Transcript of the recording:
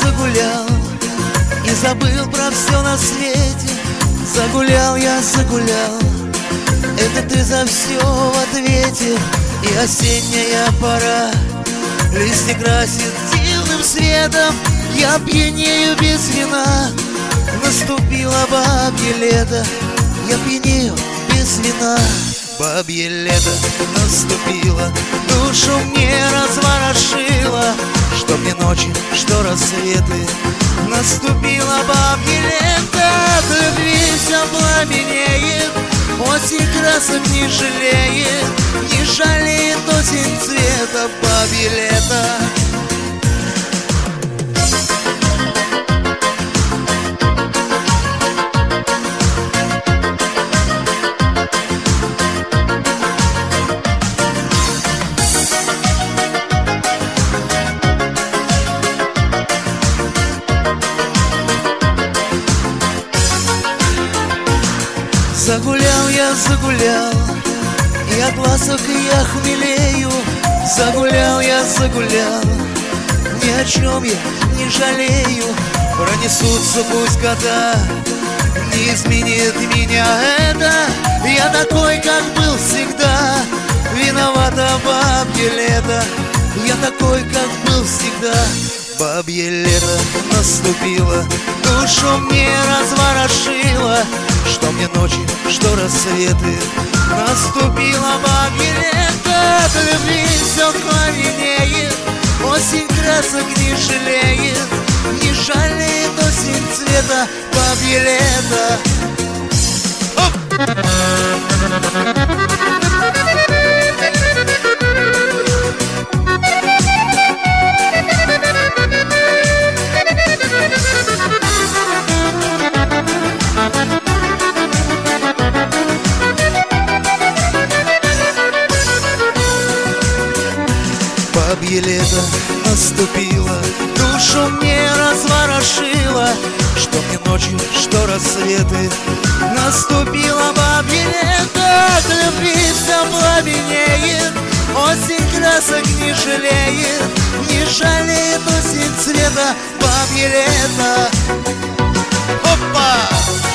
загулял и забыл про все на свете. Загулял я, загулял, это ты за все в ответе. И осенняя пора листья красит дивным светом. Я пьянею без вина, наступило бабье лето. Я пьянею без вина, бабье лето наступило. Душу мне разворошило, что мне ночи, что рассветы. Наступило бабье лето, от любви все пламенеет. Осень красок не жалеет, не жалеет осень цвета, бабье лето. Загулял я, загулял, и от ласок я хмелею. Загулял я, загулял, ни о чем я не жалею. Пронесутся пусть года, не изменит меня это. Я такой, как был всегда, виновата бабье лето. Я такой, как был всегда, бабье лето наступило. Душу мне разворошило, что мне ночи, что рассветы. Наступило бабье лето, от любви все пламенеет. Осень красок не жалеет, не жалеет осень цвета, бабье лето. Бабье лето наступило, душу мне разворошило, что мне ночью, что рассветы. Наступило бабье лето, от любви все пламенеет. Осень красок не жалеет, не жалеет осень цвета, бабье лето. Опа!